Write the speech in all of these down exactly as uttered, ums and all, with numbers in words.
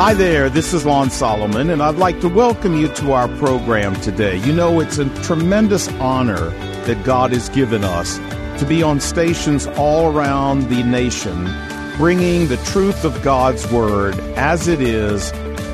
Hi there, this is Lon Solomon, and I'd like to welcome you to our program today. You know, it's a tremendous honor that God has given us to be on stations all around the nation, bringing the truth of God's Word as it is,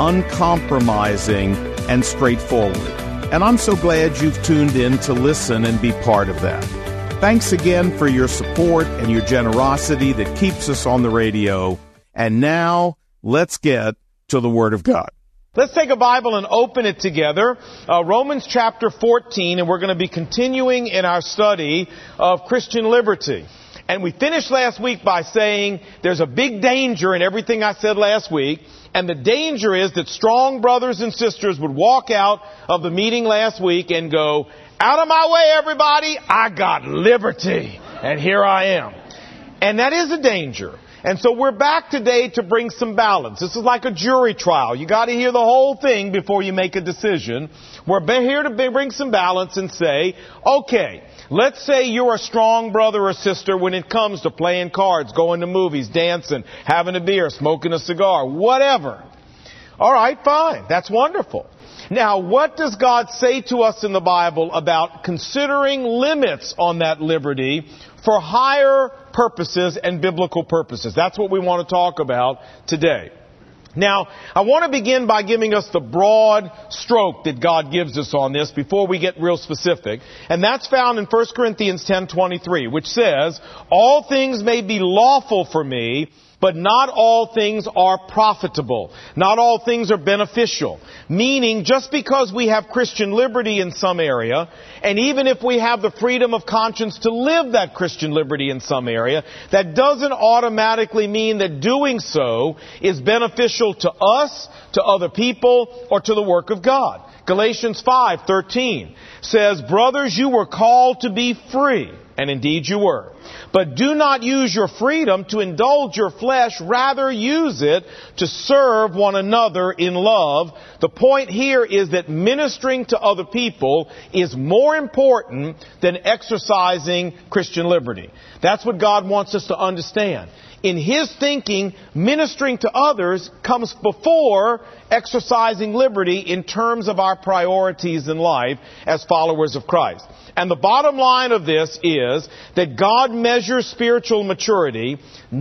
uncompromising and straightforward. And I'm so glad you've tuned in to listen and be part of that. Thanks again for your support and your generosity that keeps us on the radio. And now, let's get to the Word of God. Let's take a Bible and open it together. Uh, Romans chapter fourteen, and we're going to be continuing in our study of Christian liberty. And we finished last week by saying there's a big danger in everything I said last week. And the danger is that strong brothers and sisters would walk out of the meeting last week and go, out of my way, everybody, I got liberty. And here I am. And that is a danger. And so we're back today to bring some balance. This is like a jury trial. You got to hear the whole thing before you make a decision. We're here to bring some balance and say, okay, let's say you're a strong brother or sister when it comes to playing cards, going to movies, dancing, having a beer, smoking a cigar, whatever. All right, fine. That's wonderful. Now, what does God say to us in the Bible about considering limits on that liberty for higher purposes and biblical purposes? That's what we want to talk about today. Now, I want to begin by giving us the broad stroke that God gives us on this before we get real specific. And that's found in First Corinthians ten twenty-three, which says, all things may be lawful for me, but not all things are profitable. Not all things are beneficial. Meaning, just because we have Christian liberty in some area, and even if we have the freedom of conscience to live that Christian liberty in some area, that doesn't automatically mean that doing so is beneficial to us, to other people, or to the work of God. Galatians five thirteen says, brothers, you were called to be free. And indeed you were. But do not use your freedom to indulge your flesh. Rather use it to serve one another in love. The point here is that ministering to other people is more important than exercising Christian liberty. That's what God wants us to understand. In His thinking, ministering to others comes before exercising liberty in terms of our priorities in life as followers of Christ. And the bottom line of this is that God measures spiritual maturity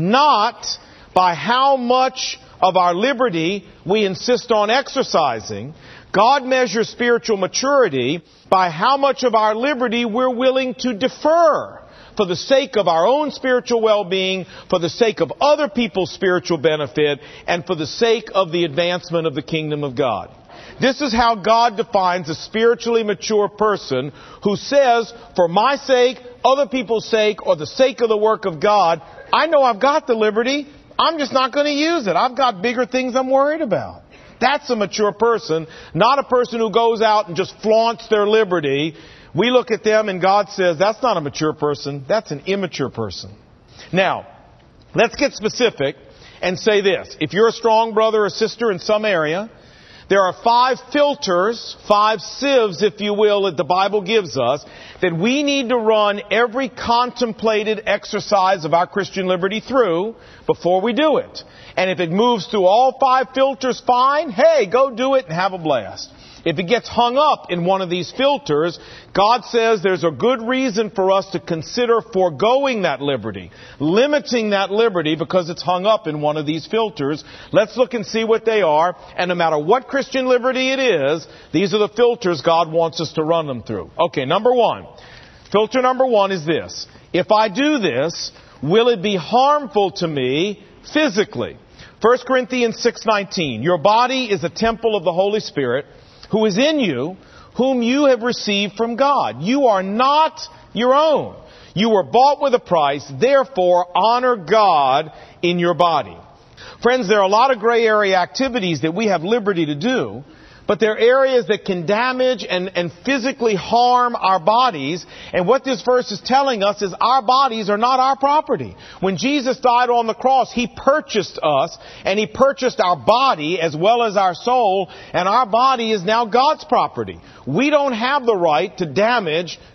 not by how much of our liberty we insist on exercising. God measures spiritual maturity by how much of our liberty we're willing to defer for the sake of our own spiritual well-being, for the sake of other people's spiritual benefit, and for the sake of the advancement of the kingdom of God. This is how God defines a spiritually mature person who says, for my sake, other people's sake, or the sake of the work of God, I know I've got the liberty. I'm just not going to use it. I've got bigger things I'm worried about. That's a mature person, not a person who goes out and just flaunts their liberty. We look at them and God says, that's not a mature person. That's an immature person. Now, let's get specific and say this. If you're a strong brother or sister in some area, there are five filters, five sieves, if you will, that the Bible gives us that we need to run every contemplated exercise of our Christian liberty through before we do it. And if it moves through all five filters, fine. Hey, go do it and have a blast. If it gets hung up in one of these filters, God says there's a good reason for us to consider foregoing that liberty, limiting that liberty because it's hung up in one of these filters. Let's look and see what they are. And no matter what Christian liberty it is, these are the filters God wants us to run them through. Okay, number one. Filter number one is this. If I do this, will it be harmful to me physically? First Corinthians six nineteen. Your body is a temple of the Holy Spirit, who is in you, whom you have received from God. You are not your own. You were bought with a price. Therefore, honor God in your body. Friends, there are a lot of gray area activities that we have liberty to do, but there are areas that can damage and, and physically harm our bodies. And what this verse is telling us is our bodies are not our property. When Jesus died on the cross, He purchased us, and He purchased our body as well as our soul, and our body is now God's property. We don't have the right to damage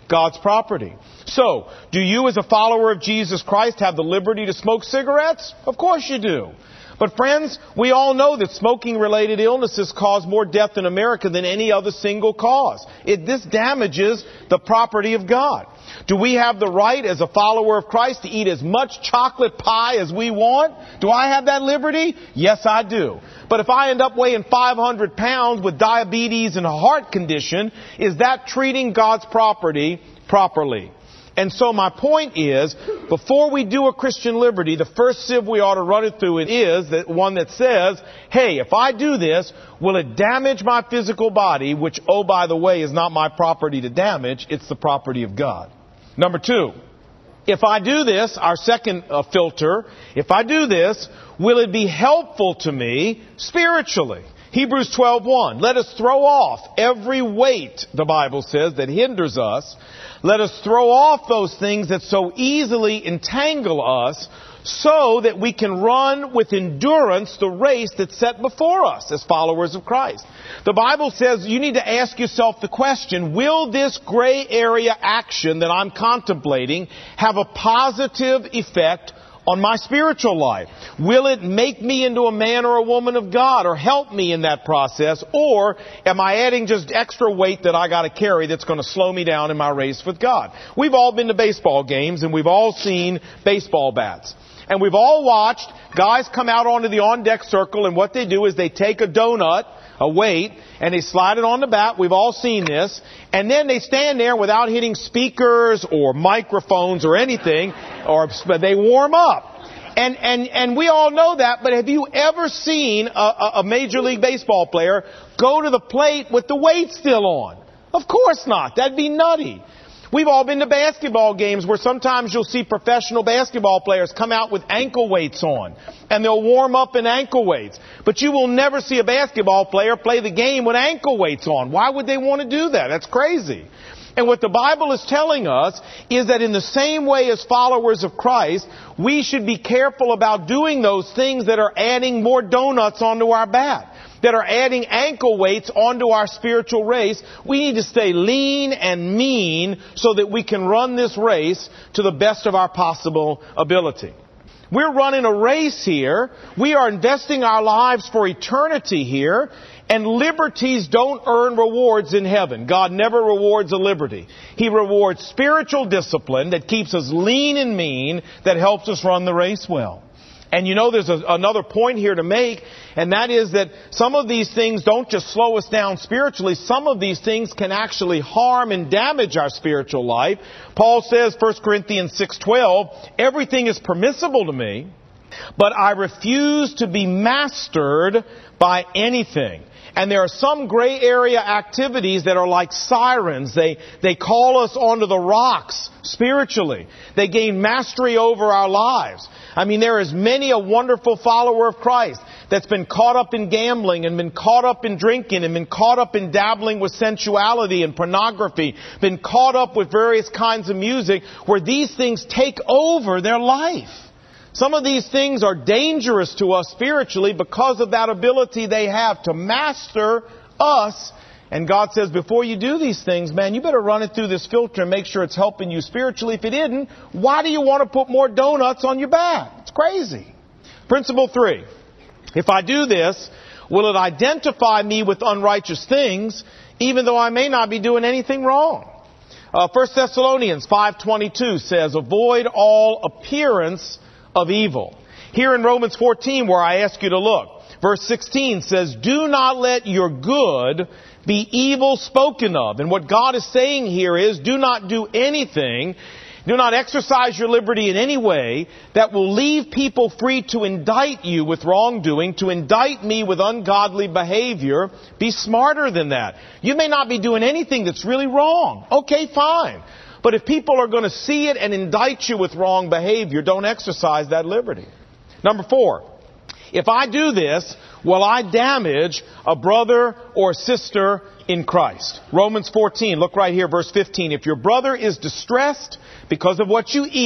God's property. So, do you as a follower of Jesus Christ have the liberty to smoke cigarettes? Of course you do. But friends, we all know that smoking-related illnesses cause more death in America than any other single cause. It, this damages the property of God. Do we have the right as a follower of Christ to eat as much chocolate pie as we want? Do I have that liberty? Yes, I do. But if I end up weighing five hundred pounds with diabetes and a heart condition, is that treating God's property properly? And so my point is, before we do a Christian liberty, the first sieve we ought to run it through it is that one that says, hey, if I do this, will it damage my physical body, which, oh, by the way, is not my property to damage, it's the property of God. Number two, if I do this, our second uh, filter, if I do this, will it be helpful to me spiritually? Hebrews twelve one, let us throw off every weight, the Bible says, that hinders us. Let us throw off those things that so easily entangle us, so that we can run with endurance the race that's set before us as followers of Christ. The Bible says you need to ask yourself the question, will this gray area action that I'm contemplating have a positive effect on my spiritual life? Will it make me into a man or a woman of God, or help me in that process? Or am I adding just extra weight that I got to carry that's going to slow me down in my race with God? We've all been to baseball games, and we've all seen baseball bats. And we've all watched guys come out onto the on-deck circle, and what they do is they take a donut, a weight, and they slide it on the bat. We've all seen this. And then they stand there without hitting speakers or microphones or anything, or they warm up. And, and, and we all know that, but have you ever seen a, a Major League Baseball player go to the plate with the weight still on? Of course not. That'd be nutty. We've all been to basketball games where sometimes you'll see professional basketball players come out with ankle weights on, and they'll warm up in ankle weights. But you will never see a basketball player play the game with ankle weights on. Why would they want to do that? That's crazy. And what the Bible is telling us is that in the same way as followers of Christ, we should be careful about doing those things that are adding more donuts onto our bat, that are adding ankle weights onto our spiritual race. We need to stay lean and mean so that we can run this race to the best of our possible ability. We're running a race here. We are investing our lives for eternity here. And liberties don't earn rewards in heaven. God never rewards a liberty. He rewards spiritual discipline that keeps us lean and mean, that helps us run the race well. And you know, there's a, another point here to make, and that is that some of these things don't just slow us down spiritually. Some of these things can actually harm and damage our spiritual life. Paul says, First Corinthians six twelve, everything is permissible to me, but I refuse to be mastered by anything. And there are some gray area activities that are like sirens. They, they call us onto the rocks spiritually. They gain mastery over our lives. I mean, there is many a wonderful follower of Christ that's been caught up in gambling and been caught up in drinking and been caught up in dabbling with sensuality and pornography, been caught up with various kinds of music where these things take over their life. Some of these things are dangerous to us spiritually because of that ability they have to master us. And God says, before you do these things, man, you better run it through this filter and make sure it's helping you spiritually. If it isn't, why do you want to put more donuts on your back? It's crazy. Principle three. If I do this, will it identify me with unrighteous things, even though I may not be doing anything wrong? Uh, First Thessalonians five twenty-two says, avoid all appearance of evil. Here in Romans fourteen, where I ask you to look, verse sixteen says, do not let your good be evil spoken of. And what God is saying here is, do not do anything, do not exercise your liberty in any way that will leave people free to indict you with wrongdoing, to indict me with ungodly behavior. Be smarter than that. You may not be doing anything that's really wrong. Okay, fine. But if people are going to see it and indict you with wrong behavior, don't exercise that liberty. Number four, if I do this, will I damage a brother or sister in Christ? Romans fourteen, look right here, verse fifteen. If your brother is distressed because of what you eat,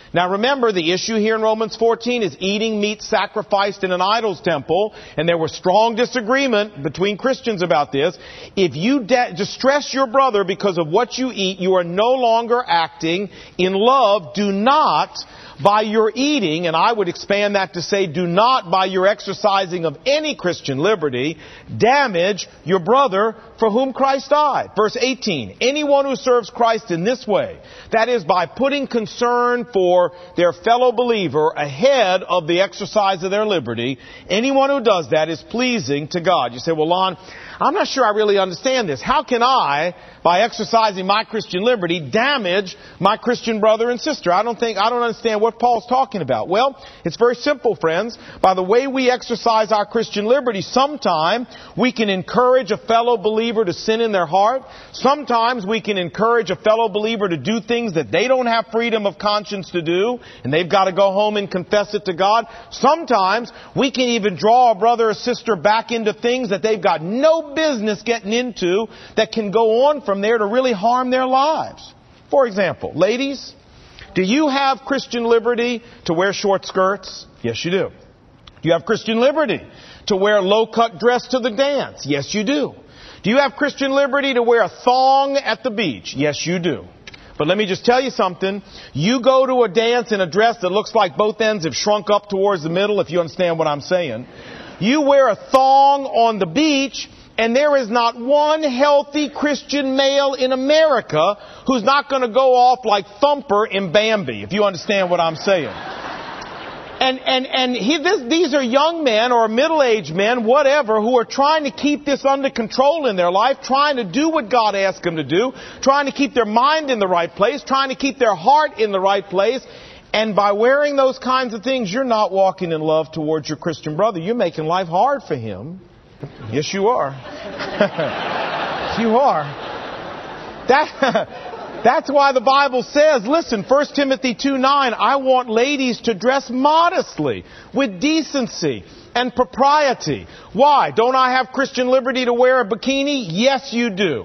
Now remember, the issue here in Romans fourteen is eating meat sacrificed in an idol's temple, and there was strong disagreement between Christians about this. If you de- distress your brother because of what you eat, you are no longer acting in love. Do not, by your eating, and I would expand that to say, do not, by your exercising of any Christian liberty, damage your brother for whom Christ died. Verse eighteen, anyone who serves Christ in this way, that is, by putting concern for their fellow believer ahead of the exercise of their liberty, anyone who does that is pleasing to God. You say, well, Lon, I'm not sure I really understand this. How can I, by exercising my Christian liberty, damage my Christian brother and sister? I don't think, I don't understand what Paul's talking about. Well, it's very simple, friends. By the way we exercise our Christian liberty, sometime we can encourage a fellow believer to sin in their heart. Sometimes we can encourage a fellow believer to do things that they don't have freedom of conscience to do, and they've got to go home and confess it to God. Sometimes we can even draw a brother or sister back into things that they've got no business getting into that can go on from there to really harm their lives. For example, ladies, do you have Christian liberty to wear short skirts? Yes, you do. Do you have Christian liberty to wear a low-cut dress to the dance? Yes, you do. Do you have Christian liberty to wear a thong at the beach? Yes, you do. But let me just tell you something. You go to a dance in a dress that looks like both ends have shrunk up towards the middle, if you understand what I'm saying. You wear a thong on the beach, and there is not one healthy Christian male in America who's not going to go off like Thumper in Bambi, if you understand what I'm saying. And and and he, this, these are young men or middle-aged men, whatever, who are trying to keep this under control in their life, trying to do what God asked them to do, trying to keep their mind in the right place, trying to keep their heart in the right place. And by wearing those kinds of things, you're not walking in love towards your Christian brother. You're making life hard for him. Yes, you are. You are. That... That's why the Bible says, listen, First Timothy two nine, I want ladies to dress modestly, with decency and propriety. Why? Don't I have Christian liberty to wear a bikini? Yes, you do.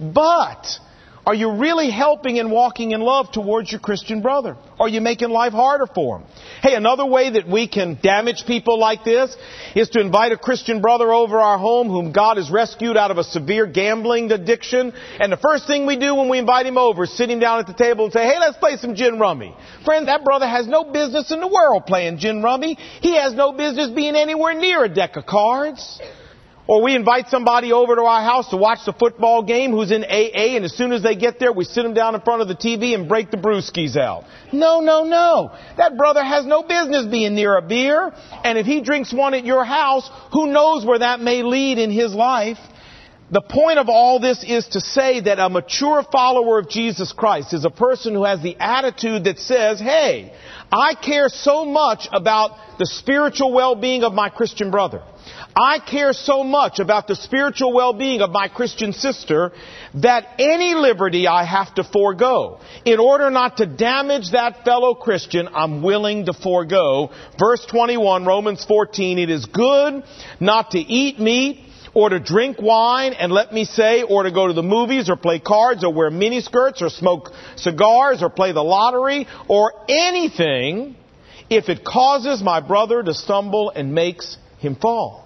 But are you really helping and walking in love towards your Christian brother? Are you making life harder for him? Hey, another way that we can damage people like this is to invite a Christian brother over our home whom God has rescued out of a severe gambling addiction. And the first thing we do when we invite him over is sit him down at the table and say, hey, let's play some gin rummy. Friend, that brother has no business in the world playing gin rummy. He has no business being anywhere near a deck of cards. Or we invite somebody over to our house to watch the football game who's in A A, and as soon as they get there, we sit them down in front of the T V and break the brewskis out. No, no, no. That brother has no business being near a beer, and if he drinks one at your house, who knows where that may lead in his life. The point of all this is to say that a mature follower of Jesus Christ is a person who has the attitude that says, hey, I care so much about the spiritual well-being of my Christian brother. I care so much about the spiritual well-being of my Christian sister that any liberty I have to forego in order not to damage that fellow Christian, I'm willing to forego. Verse twenty-one, Romans fourteen, it is good not to eat meat or to drink wine, and let me say, or to go to the movies or play cards or wear miniskirts or smoke cigars or play the lottery or anything if it causes my brother to stumble and makes him fall.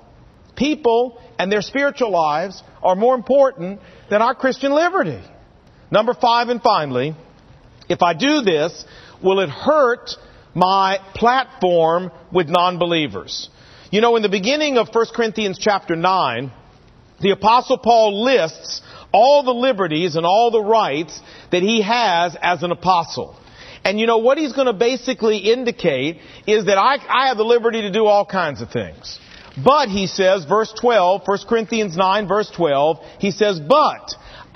People and their spiritual lives are more important than our Christian liberty. Number five, and finally, if I do this, will it hurt my platform with non-believers? You know, in the beginning of First Corinthians chapter nine, the Apostle Paul lists all the liberties and all the rights that he has as an apostle. And you know, what he's going to basically indicate is that I, I have the liberty to do all kinds of things. But, he says, verse twelve, First Corinthians nine, verse twelve, he says, but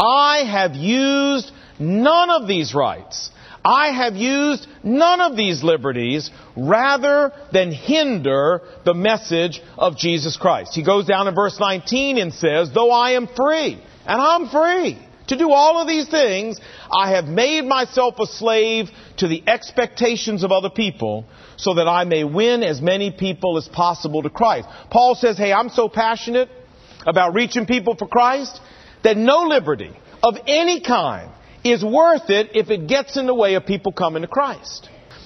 I have used none of these rights. I have used none of these liberties rather than hinder the message of Jesus Christ. He goes down in verse nineteen and says, though I am free, and I'm free to do all of these things, I have made myself a slave to the expectations of other people so that I may win as many people as possible to Christ. Paul says, hey, I'm so passionate about reaching people for Christ that no liberty of any kind is worth it if it gets in the way of people coming to Christ.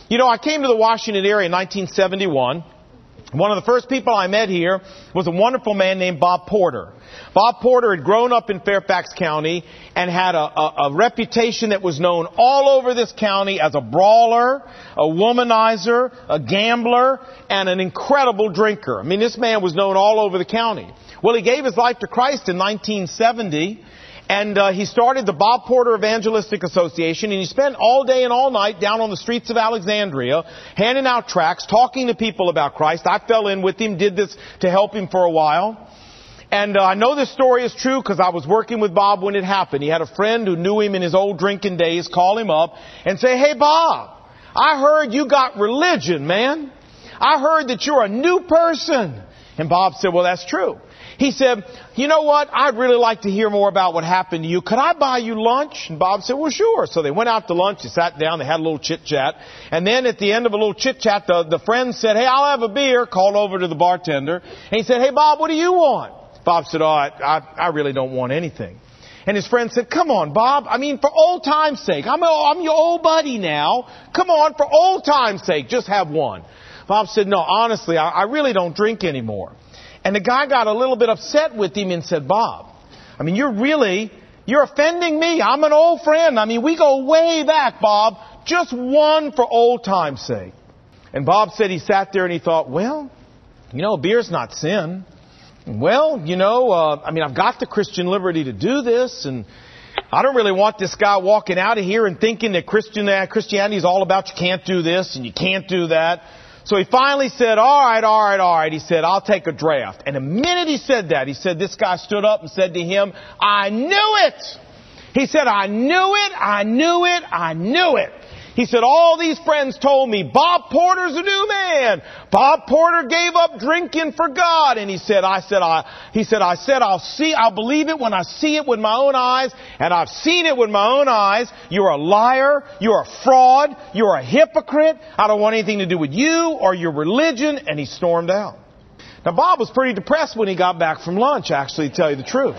You know, I came to the Washington area in nineteen seventy-one. One of the first people I met here was a wonderful man named Bob Porter. Bob Porter had grown up in Fairfax County and had a, a, a reputation that was known all over this county as a brawler, a womanizer, a gambler, and an incredible drinker. I mean, this man was known all over the county. Well, he gave his life to Christ in nineteen seventy. And uh, he started the Bob Porter Evangelistic Association, and he spent all day and all night down on the streets of Alexandria, handing out tracts, talking to people about Christ. I fell in with him, did this to help him for a while. And uh, I know this story is true because I was working with Bob when it happened. He had a friend who knew him in his old drinking days call him up and say, "Hey, Bob, I heard you got religion, man. I heard that you're a new person." And Bob said, "Well, that's true." He said, "You know what? I'd really like to hear more about what happened to you. Could I buy you lunch?" And Bob said, "Well, sure." So they went out to lunch. They sat down. They had a little chit-chat. And then at the end of a little chit-chat, the, the friend said, "Hey, I'll have a beer," called over to the bartender. And he said, "Hey, Bob, what do you want?" Bob said, "Oh, I, I, I really don't want anything." And his friend said, "Come on, Bob. I mean, for old time's sake. I'm, a, I'm your old buddy now. Come on, for old time's sake, just have one." Bob said, "No, honestly, I, I really don't drink anymore." And the guy got a little bit upset with him and said, "Bob, I mean, you're really, you're offending me. I'm an old friend. I mean, we go way back, Bob. Just one for old time's sake." And Bob said he sat there and he thought, well, you know, beer's not sin. Well, you know, uh, I mean, I've got the Christian liberty to do this, and I don't really want this guy walking out of here and thinking that Christian, uh, Christianity is all about you can't do this and you can't do that. So he finally said, all right, all right, all right. He said, "I'll take a draft." And the minute he said that, he said, this guy stood up and said to him, "I knew it." He said, "I knew it, I knew it, I knew it." He said, "All these friends told me, Bob Porter's a new man. Bob Porter gave up drinking for God." And he said, I said, I, he said, I said, I'll see, I'll believe it when I see it with my own eyes. And I've seen it with my own eyes. You're a liar. You're a fraud. You're a hypocrite. I don't want anything to do with you or your religion." And he stormed out. Now, Bob was pretty depressed when he got back from lunch, actually, to tell you the truth.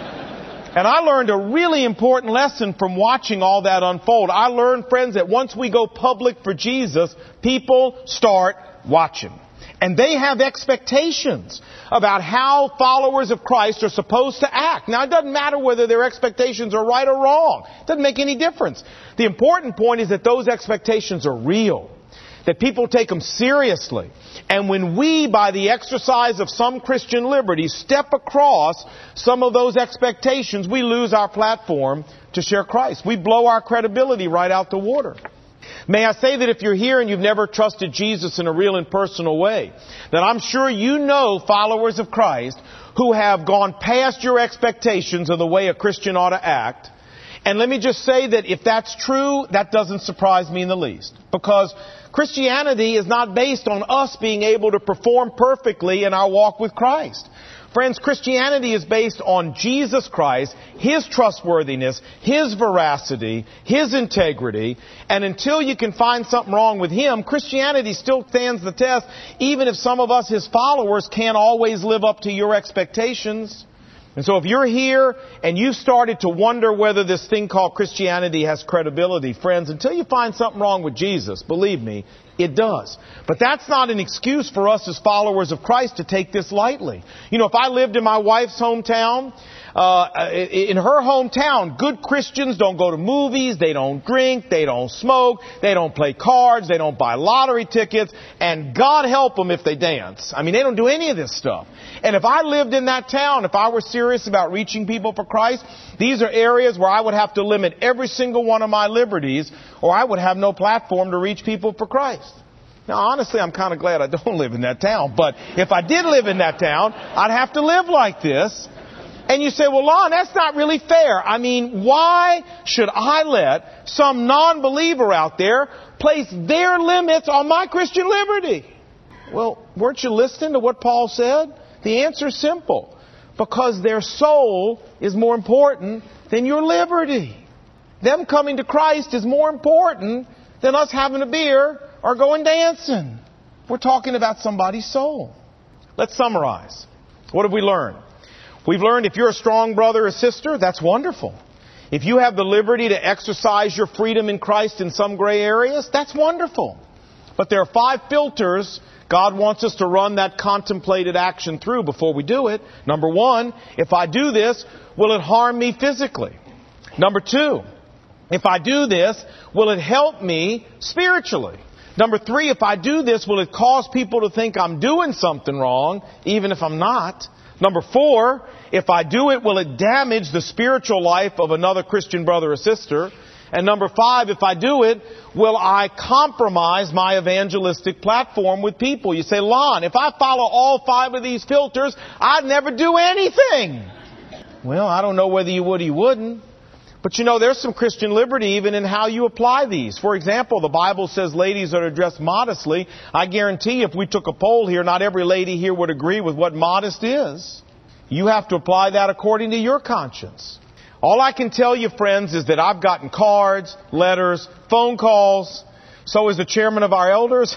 And I learned a really important lesson from watching all that unfold. I learned, friends, that once we go public for Jesus, people start watching. And they have expectations about how followers of Christ are supposed to act. Now, it doesn't matter whether their expectations are right or wrong. It doesn't make any difference. The important point is that those expectations are real, that people take them seriously. And when we, by the exercise of some Christian liberty, step across some of those expectations, we lose our platform to share Christ. We blow our credibility right out the water. May I say that if you're here and you've never trusted Jesus in a real and personal way, that I'm sure you know followers of Christ who have gone past your expectations of the way a Christian ought to act. And let me just say that if that's true, that doesn't surprise me in the least. Because Christianity is not based on us being able to perform perfectly in our walk with Christ. Friends, Christianity is based on Jesus Christ, His trustworthiness, His veracity, His integrity. And until you can find something wrong with Him, Christianity still stands the test, even if some of us, His followers, can't always live up to your expectations. And so if you're here and you've started to wonder whether this thing called Christianity has credibility, friends, until you find something wrong with Jesus, believe me, it does. But that's not an excuse for us as followers of Christ to take this lightly. You know, if I lived in my wife's hometown, uh, in her hometown, good Christians don't go to movies, they don't drink, they don't smoke, they don't play cards, they don't buy lottery tickets, and God help them if they dance. I mean, they don't do any of this stuff. And if I lived in that town, if I were serious about reaching people for Christ, these are areas where I would have to limit every single one of my liberties, or I would have no platform to reach people for Christ. Now, honestly, I'm kind of glad I don't live in that town. But if I did live in that town, I'd have to live like this. And you say, well, Lon, that's not really fair. I mean, why should I let some non-believer out there place their limits on my Christian liberty? Well, weren't you listening to what Paul said? The answer is simple. Because their soul is more important than your liberty. Them coming to Christ is more important than us having a beer or going dancing. We're talking about somebody's soul. Let's summarize. What have we learned? We've learned if you're a strong brother or sister, that's wonderful. If you have the liberty to exercise your freedom in Christ in some gray areas, that's wonderful. But there are five filters God wants us to run that contemplated action through before we do it. Number one, if I do this, will it harm me physically? Number two, if I do this, will it help me spiritually? Number three, if I do this, will it cause people to think I'm doing something wrong, even if I'm not? Number four, if I do it, will it damage the spiritual life of another Christian brother or sister? And number five, if I do it, will I compromise my evangelistic platform with people? You say, Lon, if I follow all five of these filters, I'd never do anything. Well, I don't know whether you would or you wouldn't. But you know, there's some Christian liberty even in how you apply these. For example, the Bible says ladies are to dress modestly. I guarantee if we took a poll here, not every lady here would agree with what modest is. You have to apply that according to your conscience. All I can tell you, friends, is that I've gotten cards, letters, phone calls, so is the chairman of our elders,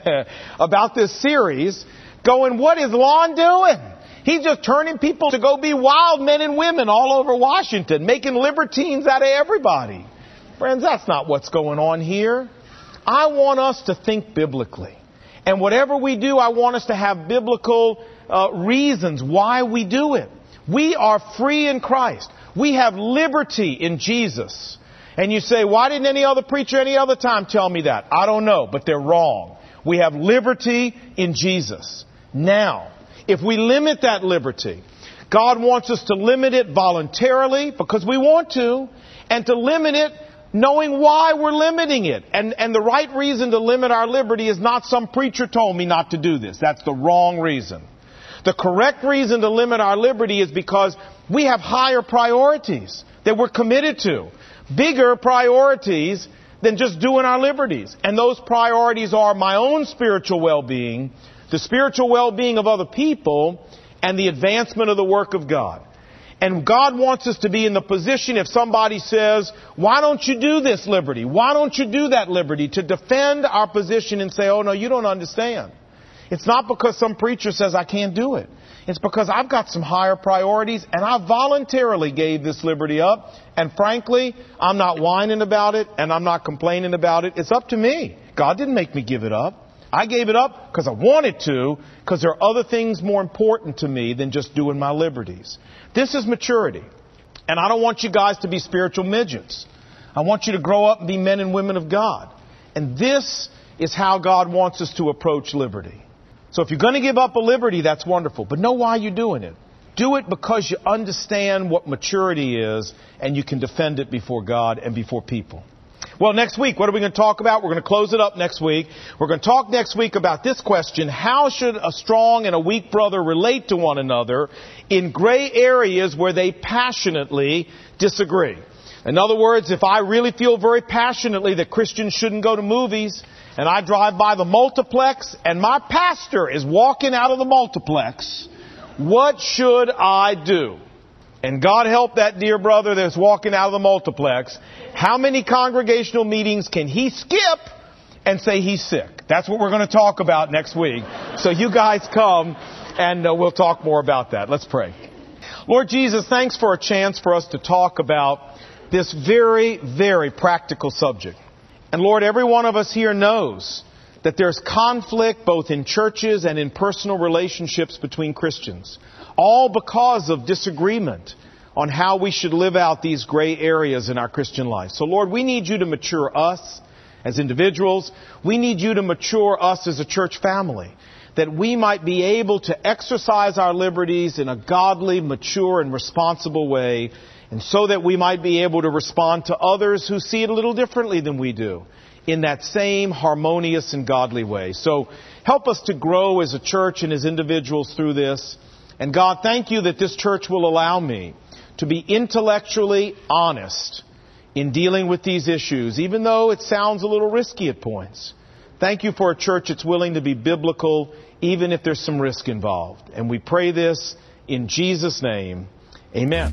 about this series, going, what is Lon doing? He's just turning people to go be wild men and women all over Washington, making libertines out of everybody. Friends, that's not what's going on here. I want us to think biblically. And whatever we do, I want us to have biblical uh, reasons why we do it. We are free in Christ. We have liberty in Jesus. And you say, why didn't any other preacher any other time tell me that? I don't know, but they're wrong. We have liberty in Jesus. Now, if we limit that liberty, God wants us to limit it voluntarily because we want to, and to limit it knowing why we're limiting it. And, and the right reason to limit our liberty is not some preacher told me not to do this. That's the wrong reason. The correct reason to limit our liberty is because we have higher priorities that we're committed to. Bigger priorities than just doing our liberties. And those priorities are my own spiritual well-being, the spiritual well-being of other people, and the advancement of the work of God. And God wants us to be in the position if somebody says, why don't you do this liberty? Why don't you do that liberty? To defend our position and say, oh no, you don't understand. It's not because some preacher says I can't do it. It's because I've got some higher priorities and I voluntarily gave this liberty up. And frankly, I'm not whining about it and I'm not complaining about it. It's up to me. God didn't make me give it up. I gave it up because I wanted to, because there are other things more important to me than just doing my liberties. This is maturity. And I don't want you guys to be spiritual midgets. I want you to grow up and be men and women of God. And this is how God wants us to approach liberty. So if you're going to give up a liberty, that's wonderful. But know why you're doing it. Do it because you understand what maturity is and you can defend it before God and before people. Well, next week, what are we going to talk about? We're going to close it up next week. We're going to talk next week about this question: how should a strong and a weak brother relate to one another in gray areas where they passionately disagree? In other words, if I really feel very passionately that Christians shouldn't go to movies, and I drive by the multiplex, and my pastor is walking out of the multiplex, what should I do? And God help that dear brother that's walking out of the multiplex. How many congregational meetings can he skip and say he's sick? That's what we're going to talk about next week. So you guys come and uh, we'll talk more about that. Let's pray. Lord Jesus, thanks for a chance for us to talk about this very, very practical subject. And Lord, every one of us here knows that there's conflict both in churches and in personal relationships between Christians, all because of disagreement on how we should live out these gray areas in our Christian life. So Lord, we need you to mature us as individuals. We need you to mature us as a church family, that we might be able to exercise our liberties in a godly, mature, and responsible way, and so that we might be able to respond to others who see it a little differently than we do in that same harmonious and godly way. So help us to grow as a church and as individuals through this. And God, thank you that this church will allow me to be intellectually honest in dealing with these issues, even though it sounds a little risky at points. Thank you for a church that's willing to be biblical, even if there's some risk involved. And we pray this in Jesus' name. Amen.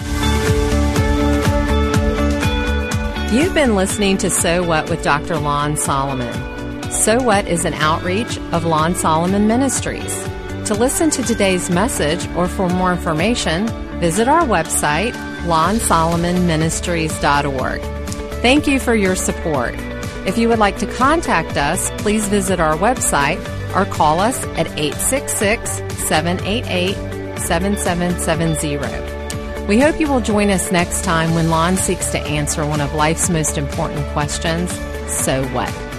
You've been listening to So What with Doctor Lon Solomon. So What is an outreach of Lon Solomon Ministries. To listen to today's message or for more information, visit our website, lon solomon ministries dot org. Thank you for your support. If you would like to contact us, please visit our website or call us at eight six six, seven eight eight, seven seven seven zero. We hope you will join us next time when Lon seeks to answer one of life's most important questions, so what?